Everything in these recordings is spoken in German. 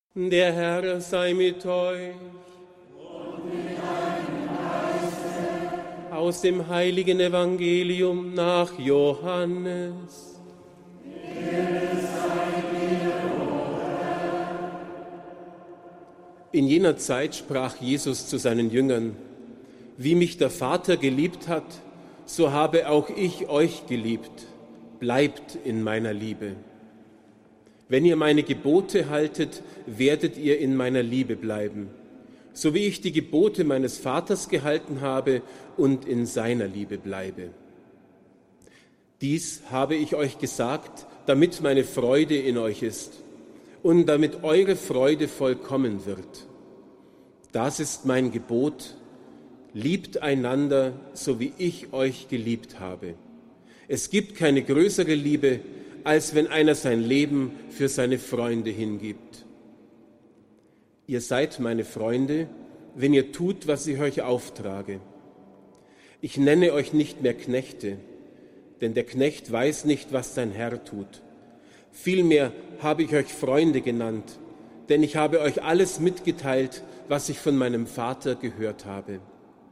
Der Herr sei mit euch. Und mit deinem Geiste. Aus dem heiligen Evangelium nach Johannes. In jener Zeit sprach Jesus zu seinen Jüngern: Wie mich der Vater geliebt hat, so habe auch ich euch geliebt. Bleibt in meiner Liebe. Wenn ihr meine Gebote haltet, werdet ihr in meiner Liebe bleiben, so wie ich die Gebote meines Vaters gehalten habe und in seiner Liebe bleibe. Dies habe ich euch gesagt, damit meine Freude in euch ist und damit eure Freude vollkommen wird. Das ist mein Gebot: Liebt einander, so wie ich euch geliebt habe. Es gibt keine größere Liebe, als wenn einer sein Leben für seine Freunde hingibt. Ihr seid meine Freunde, wenn ihr tut, was ich euch auftrage. Ich nenne euch nicht mehr Knechte, denn der Knecht weiß nicht, was sein Herr tut. Vielmehr habe ich euch Freunde genannt, denn ich habe euch alles mitgeteilt, was ich von meinem Vater gehört habe.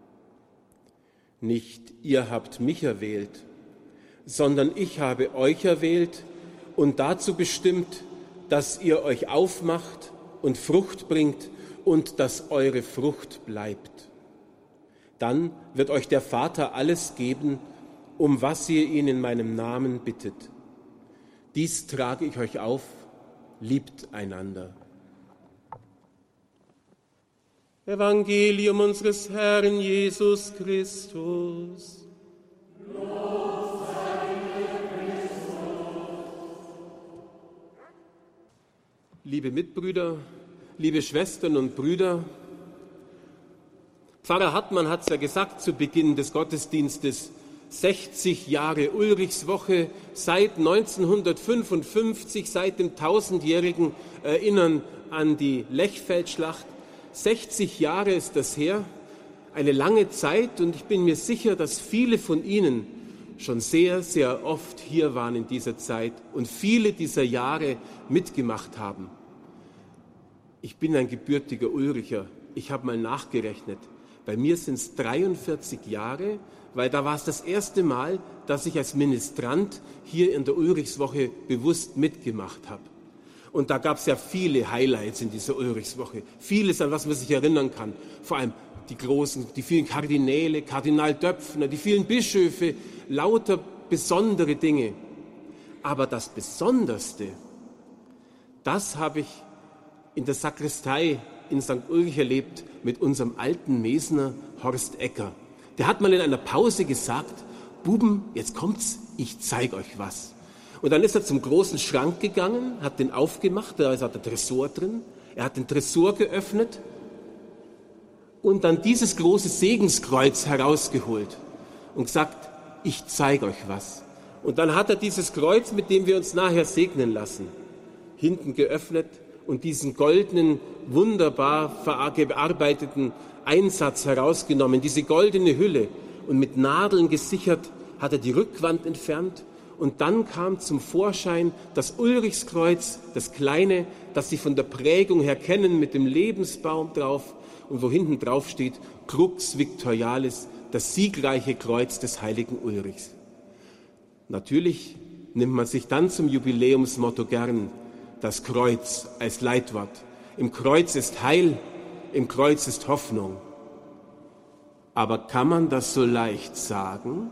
Nicht ihr habt mich erwählt, sondern ich habe euch erwählt und dazu bestimmt, dass ihr euch aufmacht und Frucht bringt und dass eure Frucht bleibt. Dann wird euch der Vater alles geben, um was ihr ihn in meinem Namen bittet. Dies trage ich euch auf: Liebt einander. Evangelium unseres Herrn Jesus Christus. Liebe Mitbrüder, liebe Schwestern und Brüder, Pfarrer Hartmann hat es ja gesagt zu Beginn des Gottesdienstes: 60 Jahre Ulrichswoche, seit 1955, seit dem 1000-jährigen Erinnern an die Lechfeldschlacht. 60 Jahre ist das her, eine lange Zeit, und ich bin mir sicher, dass viele von Ihnen schon sehr, sehr oft hier waren in dieser Zeit und viele dieser Jahre mitgemacht haben. Ich bin ein gebürtiger Ulricher. Ich habe mal nachgerechnet. Bei mir sind es 43 Jahre, weil da war es das erste Mal, dass ich als Ministrant hier in der Ulrichswoche bewusst mitgemacht habe. Und da gab es ja viele Highlights in dieser Ulrichswoche. Vieles, an was man sich erinnern kann. Vor allem die vielen Kardinäle, Kardinal Döpfner, die vielen Bischöfe, lauter besondere Dinge. Aber das Besonderste, das habe ich in der Sakristei in St. Ulrich erlebt mit unserem alten Mesner Horst Ecker. Der hat mal in einer Pause gesagt: Buben, jetzt kommt's, ich zeige euch was. Und dann ist er zum großen Schrank gegangen, hat den aufgemacht, da ist der Tresor drin. Er hat den Tresor geöffnet und dann dieses große Segenskreuz herausgeholt und gesagt: Ich zeige euch was. Und dann hat er dieses Kreuz, mit dem wir uns nachher segnen lassen, hinten geöffnet und diesen goldenen, wunderbar bearbeiteten Einsatz herausgenommen, diese goldene Hülle, und mit Nadeln gesichert hat er die Rückwand entfernt. Und dann kam zum Vorschein das Ulrichskreuz, das kleine, das Sie von der Prägung her kennen, mit dem Lebensbaum drauf und wo hinten drauf steht: Crux Victorialis, das siegreiche Kreuz des heiligen Ulrichs. Natürlich nimmt man sich dann zum Jubiläumsmotto gern das Kreuz als Leitwort. Im Kreuz ist Heil, im Kreuz ist Hoffnung. Aber kann man das so leicht sagen?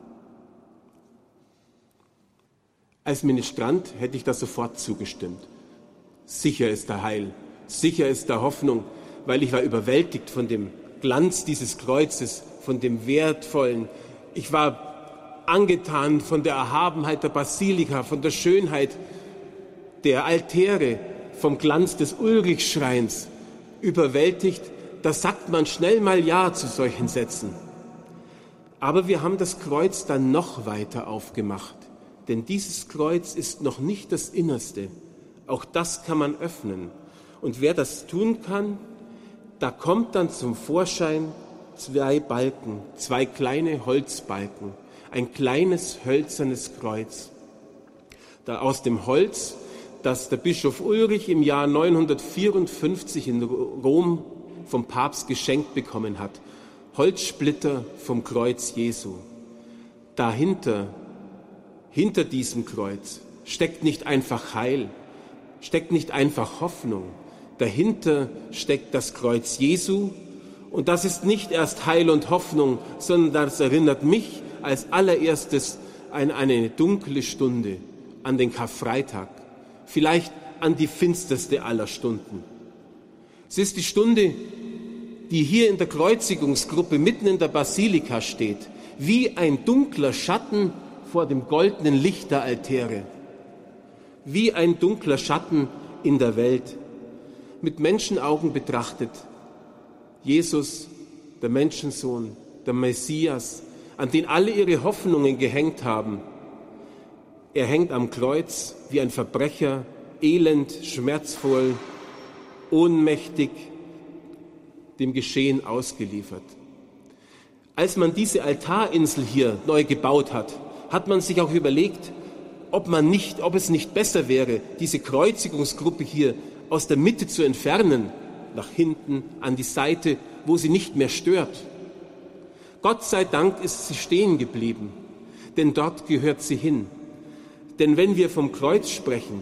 Als Ministrant hätte ich das sofort zugestimmt. Sicher ist da Heil, sicher ist da Hoffnung, weil ich war überwältigt von dem Glanz dieses Kreuzes, von dem Wertvollen. Ich war angetan von der Erhabenheit der Basilika, von der Schönheit der Altäre, vom Glanz des Ulrichschreins. Überwältigt, da sagt man schnell mal Ja zu solchen Sätzen. Aber wir haben das Kreuz dann noch weiter aufgemacht. Denn dieses Kreuz ist noch nicht das Innerste. Auch das kann man öffnen. Und wer das tun kann, da kommt dann zum Vorschein 2 Balken, 2 kleine Holzbalken, ein kleines hölzernes Kreuz. Da aus dem Holz, das der Bischof Ulrich im Jahr 954 in Rom vom Papst geschenkt bekommen hat. Holzsplitter vom Kreuz Jesu. Dahinter, hinter diesem Kreuz, steckt nicht einfach Heil, steckt nicht einfach Hoffnung. Dahinter steckt das Kreuz Jesu. Und das ist nicht erst Heil und Hoffnung, sondern das erinnert mich als allererstes an eine dunkle Stunde, an den Karfreitag, vielleicht an die finsterste aller Stunden. Es ist die Stunde, die hier in der Kreuzigungsgruppe mitten in der Basilika steht, wie ein dunkler Schatten vor dem goldenen Licht der Altäre, wie ein dunkler Schatten in der Welt, mit Menschenaugen betrachtet. Jesus, der Menschensohn, der Messias, an den alle ihre Hoffnungen gehängt haben. Er hängt am Kreuz wie ein Verbrecher, elend, schmerzvoll, ohnmächtig, dem Geschehen ausgeliefert. Als man diese Altarinsel hier neu gebaut hat, hat man sich auch überlegt, ob es nicht besser wäre, diese Kreuzigungsgruppe hier aus der Mitte zu entfernen, nach hinten, an die Seite, wo sie nicht mehr stört. Gott sei Dank ist sie stehen geblieben, denn dort gehört sie hin. Denn wenn wir vom Kreuz sprechen,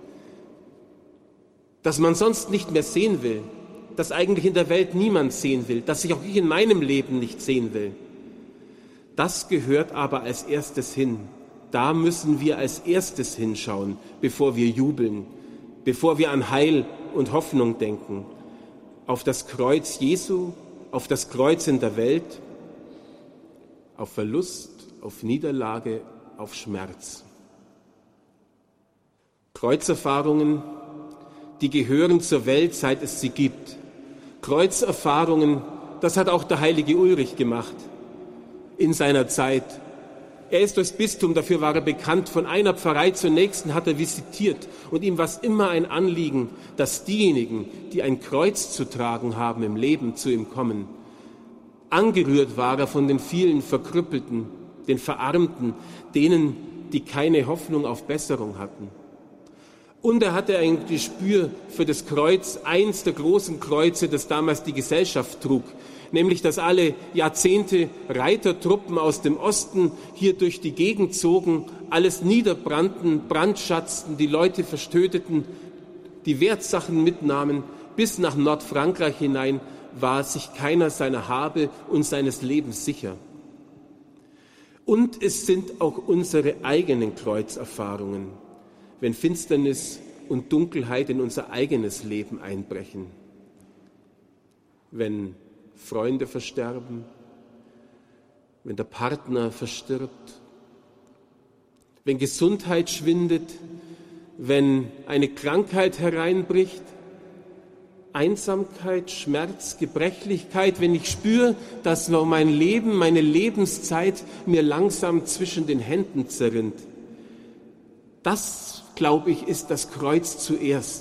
das man sonst nicht mehr sehen will, das eigentlich in der Welt niemand sehen will, das ich auch in meinem Leben nicht sehen will, das gehört aber als erstes hin. Da müssen wir als erstes hinschauen, bevor wir jubeln, bevor wir an Heil und Hoffnung denken. Auf das Kreuz Jesu, auf das Kreuz in der Welt, auf Verlust, auf Niederlage, auf Schmerz. Kreuzerfahrungen, die gehören zur Welt, seit es sie gibt. Kreuzerfahrungen, das hat auch der heilige Ulrich gemacht in seiner Zeit. Er ist durchs Bistum, dafür war er bekannt, von einer Pfarrei zur nächsten hat er visitiert. Und ihm war es immer ein Anliegen, dass diejenigen, die ein Kreuz zu tragen haben im Leben, zu ihm kommen. Angerührt war er von den vielen Verkrüppelten, den Verarmten, denen, die keine Hoffnung auf Besserung hatten. Und er hatte ein Gespür für das Kreuz, eins der großen Kreuze, das damals die Gesellschaft trug, nämlich dass alle Jahrzehnte Reitertruppen aus dem Osten hier durch die Gegend zogen, alles niederbrannten, brandschatzten, die Leute verstöteten, die Wertsachen mitnahmen, bis nach Nordfrankreich hinein war sich keiner seiner Habe und seines Lebens sicher. Und es sind auch unsere eigenen Kreuzerfahrungen, wenn Finsternis und Dunkelheit in unser eigenes Leben einbrechen, wenn Freunde versterben, wenn der Partner verstirbt, wenn Gesundheit schwindet, wenn eine Krankheit hereinbricht, Einsamkeit, Schmerz, Gebrechlichkeit, wenn ich spüre, dass mein Leben, meine Lebenszeit mir langsam zwischen den Händen zerrinnt. Das, glaube ich, ist das Kreuz zuerst.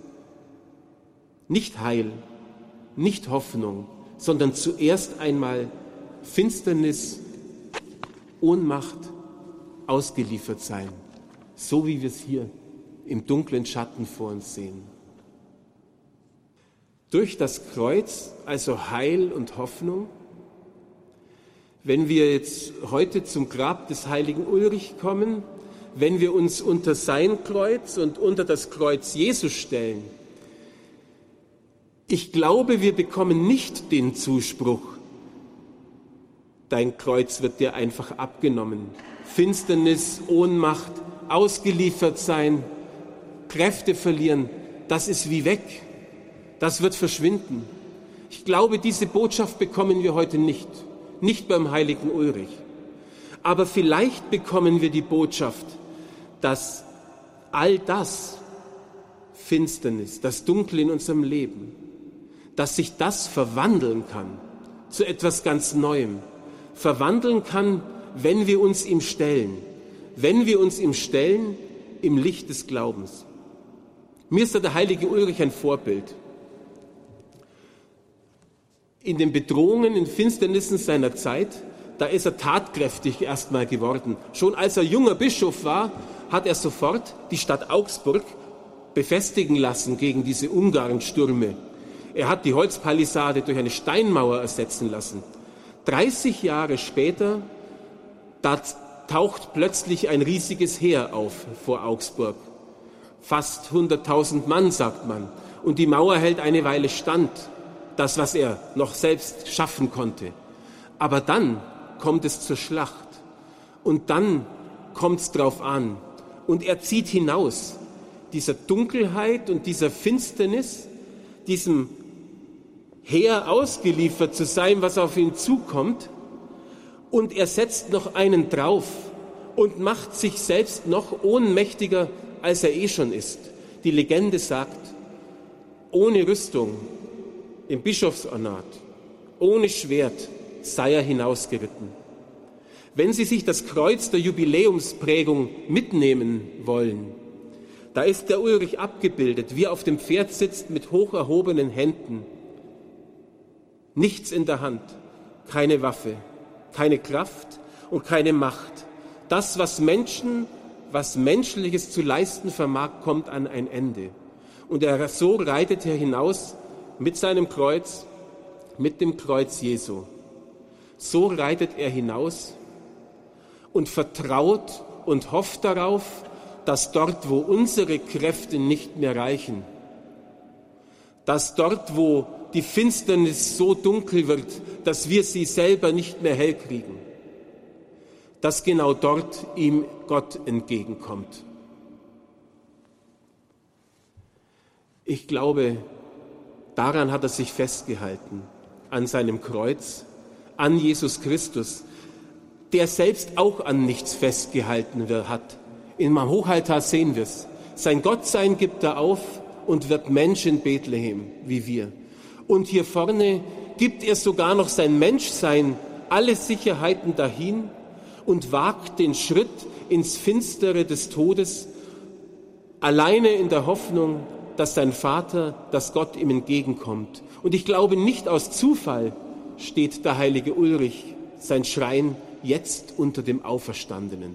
Nicht Heil, nicht Hoffnung, sondern zuerst einmal Finsternis, Ohnmacht, ausgeliefert sein, so wie wir es hier im dunklen Schatten vor uns sehen. Durch das Kreuz, also Heil und Hoffnung. Wenn wir jetzt heute zum Grab des heiligen Ulrich kommen, wenn wir uns unter sein Kreuz und unter das Kreuz Jesu stellen, ich glaube, wir bekommen nicht den Zuspruch, dein Kreuz wird dir einfach abgenommen. Finsternis, Ohnmacht, ausgeliefert sein, Kräfte verlieren, das ist wie weg. Das wird verschwinden. Ich glaube, diese Botschaft bekommen wir heute nicht beim heiligen Ulrich. Aber vielleicht bekommen wir die Botschaft, dass all das, Finsternis, das Dunkle in unserem Leben, dass sich das verwandeln kann zu etwas ganz Neuem. Verwandeln kann, wenn wir uns ihm stellen. Wenn wir uns ihm stellen, im Licht des Glaubens. Mir ist da der heilige Ulrich ein Vorbild. In den Bedrohungen, in Finsternissen seiner Zeit, da ist er tatkräftig erstmal geworden. Schon als er junger Bischof war, hat er sofort die Stadt Augsburg befestigen lassen gegen diese Ungarnstürme. Er hat die Holzpalisade durch eine Steinmauer ersetzen lassen. 30 Jahre später, da taucht plötzlich ein riesiges Heer auf vor Augsburg. Fast 100.000 Mann, sagt man. Und die Mauer hält eine Weile stand. Das, was er noch selbst schaffen konnte. Aber dann kommt es zur Schlacht. Und dann kommt es drauf an. Und er zieht hinaus. Dieser Dunkelheit und dieser Finsternis, diesem Heer ausgeliefert zu sein, was auf ihn zukommt. Und er setzt noch einen drauf und macht sich selbst noch ohnmächtiger, als er schon ist. Die Legende sagt, ohne Rüstung, im Bischofsornat, ohne Schwert sei er hinausgeritten. Wenn Sie sich das Kreuz der Jubiläumsprägung mitnehmen wollen, da ist der Ulrich abgebildet, wie er auf dem Pferd sitzt mit hoch erhobenen Händen. Nichts in der Hand, keine Waffe, keine Kraft und keine Macht. Das, was Menschliches zu leisten vermag, kommt an ein Ende. Und so reitet er hinaus mit seinem Kreuz, mit dem Kreuz Jesu. So reitet er hinaus und vertraut und hofft darauf, dass dort, wo unsere Kräfte nicht mehr reichen, dass dort, wo die Finsternis so dunkel wird, dass wir sie selber nicht mehr hell kriegen, dass genau dort ihm Gott entgegenkommt. Ich glaube, daran hat er sich festgehalten, an seinem Kreuz, an Jesus Christus, der selbst auch an nichts festgehalten hat. Im Hochaltar sehen wir es. Sein Gottsein gibt er auf und wird Mensch in Bethlehem, wie wir. Und hier vorne gibt er sogar noch sein Menschsein, alle Sicherheiten dahin und wagt den Schritt ins Finstere des Todes, alleine in der Hoffnung, dass sein Vater, dass Gott ihm entgegenkommt. Und ich glaube, nicht aus Zufall steht der heilige Ulrich, sein Schrein, jetzt unter dem Auferstandenen.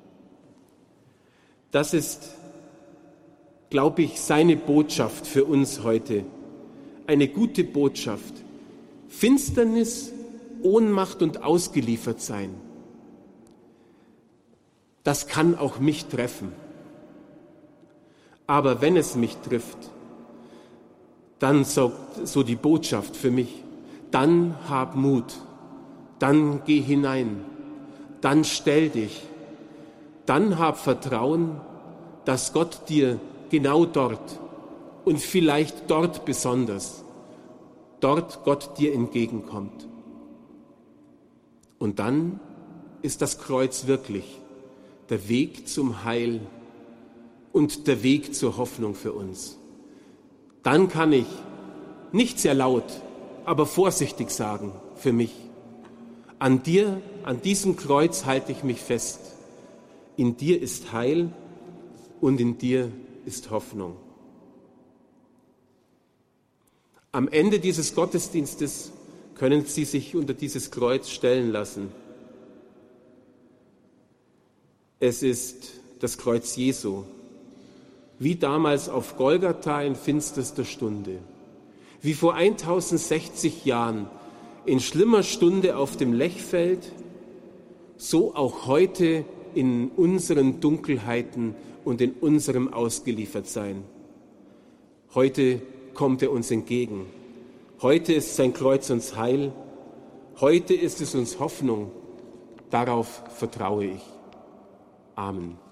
Das ist, glaube ich, seine Botschaft für uns heute. Eine gute Botschaft. Finsternis, Ohnmacht und ausgeliefert sein. Das kann auch mich treffen. Aber wenn es mich trifft, dann sagt so die Botschaft für mich, dann hab Mut, dann geh hinein, dann stell dich, dann hab Vertrauen, dass Gott dir genau dort und vielleicht dort besonders, dort Gott dir entgegenkommt. Und dann ist das Kreuz wirklich der Weg zum Heil und der Weg zur Hoffnung für uns. Dann kann ich nicht sehr laut, aber vorsichtig sagen für mich, an dir, an diesem Kreuz halte ich mich fest. In dir ist Heil und in dir ist Hoffnung. Am Ende dieses Gottesdienstes können Sie sich unter dieses Kreuz stellen lassen. Es ist das Kreuz Jesu, wie damals auf Golgatha in finsterster Stunde, wie vor 1060 Jahren in schlimmer Stunde auf dem Lechfeld, so auch heute in unseren Dunkelheiten und in unserem Ausgeliefertsein. Heute kommt er uns entgegen. Heute ist sein Kreuz uns Heil. Heute ist es uns Hoffnung. Darauf vertraue ich. Amen.